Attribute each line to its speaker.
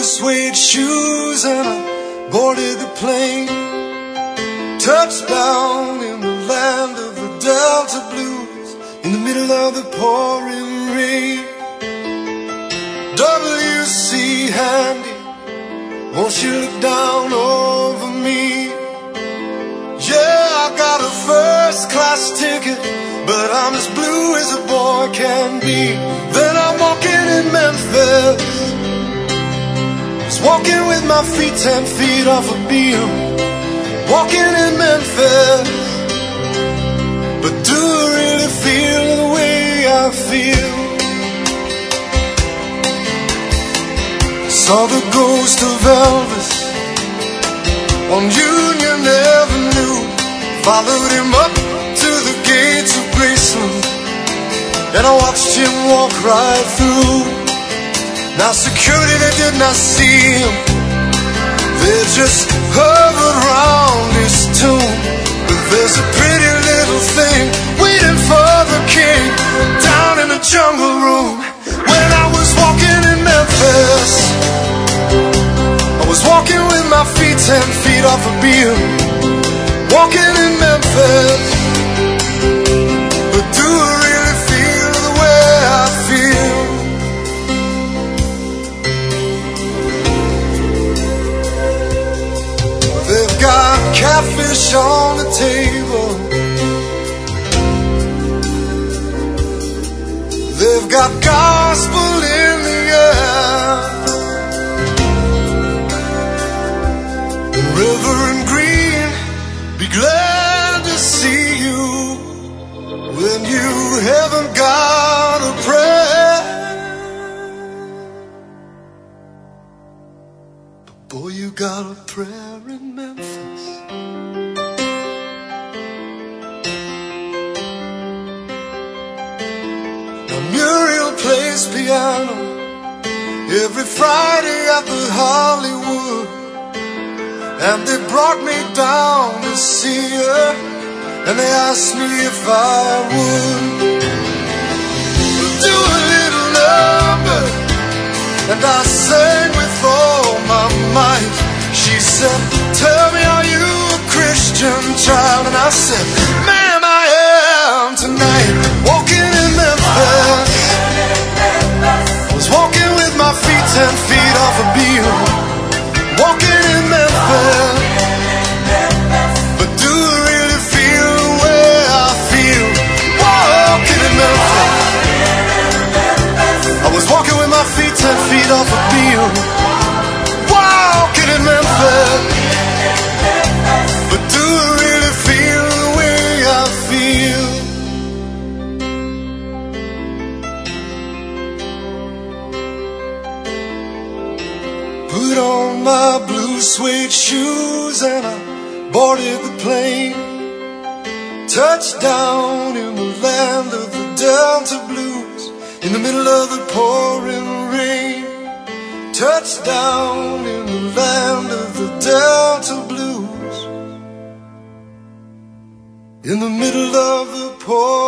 Speaker 1: suede shoes and I boarded the plane. Touchdown in the land of the Delta Blues, in the middle of the pouring rain. W.C. Handy, won't you look down over me? Yeah, I got a first class ticket, but I'm as blue as a boy can be. Then I'm walking in Memphis, just walking with my feet 10 feet off a beam. Walking in Memphis, but do I really feel the way I feel? Saw the ghost of Elvis on Union Avenue, followed him up to the gates of Graceland, and I watched him walk right through. Now security, they did not see him, they just hovered around his tomb. But there's a pretty little thing waiting for the king down in the jungle room. When I was walking in Memphis, I was walking with my feet 10 feet off a beam. Walking in Memphis, but do I really feel the way I feel? They've got catfish on the table, they've got gospel in the air. Reverend Green, be glad to see you when you haven't got a prayer. But boy, you got a prayer in Memphis. Now Muriel plays piano every Friday at the Hollywood, and they brought me down to see her, and they asked me if I would do a little number, and I sang with all my might. She said, tell me, are you a Christian child? And I said, ma'am, I am tonight. Walking in Memphis, I was walking with my feet 10 feet off a beam. Walking in Memphis, but do I really feel the way I feel? Walking in Memphis, I was walking with my feet 10 feet off a beam. Walking in Memphis, but do I really feel the way I feel? Put on my blue suede shoes and I boarded the plane. Touchdown in the land of the Delta Blues, in the middle of the pouring rain. Touchdown in the land of the Delta Blues, in the middle of the pouring rain.